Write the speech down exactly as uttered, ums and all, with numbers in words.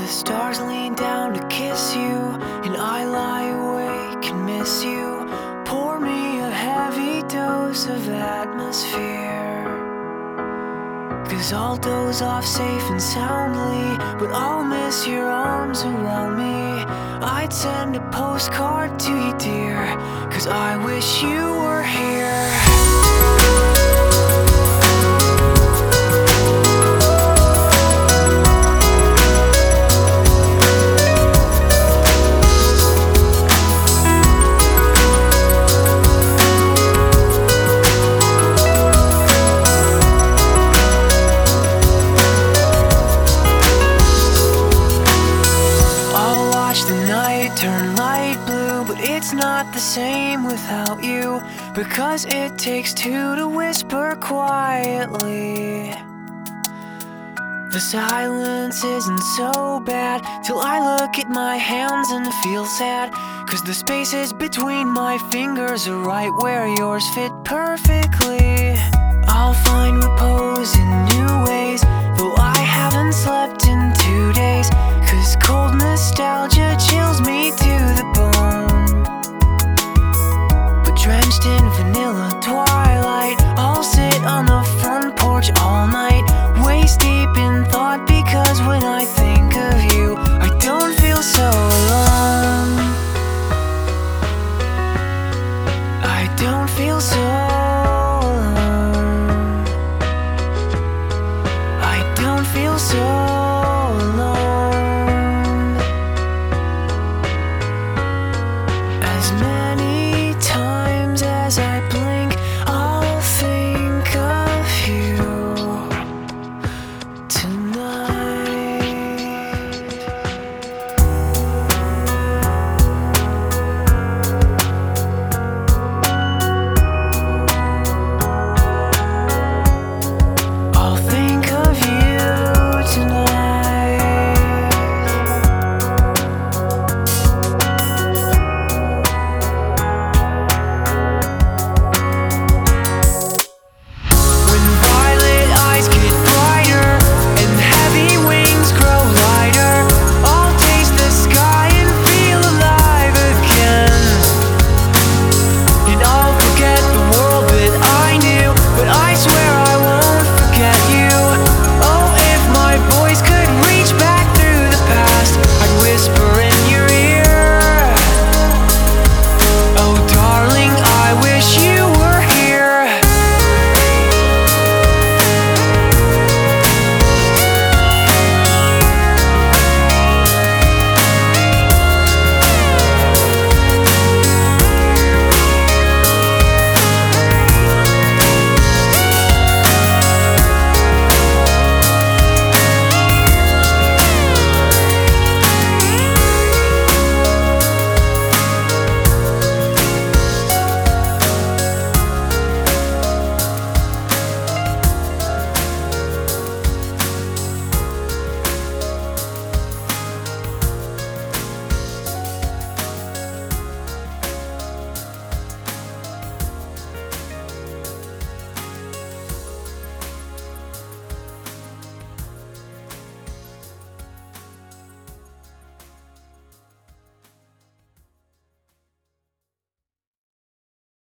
The stars lean down to kiss you, and I lie awake and miss you. Pour me a heavy dose of atmosphere, 'cause I'll doze off safe and soundly, but I'll miss your arms around me. I'd send a postcard to you, dear, 'cause I wish you were here. Turn light blue, but it's not the same without you, because it takes two to whisper quietly. The silence isn't so bad till I look at my hands and feel sad, 'cause the spaces between my fingers are right where yours fit perfectly. I'll find repose in new ways,